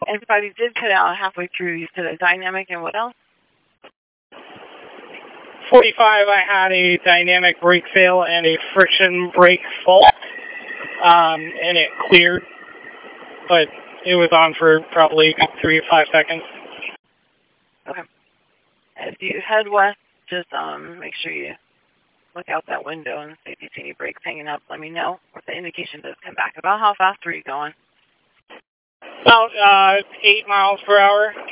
And 5, you did cut out halfway through. You said a dynamic and what else? 45, I had a dynamic brake fail and a friction brake fault, and it cleared, but it was on for probably 3 to 5 seconds. Okay. As you head west, just make sure you look out that window and see if you see any brakes hanging up. Let me know if the indication does come back. About how fast are you going? About 8 miles per hour.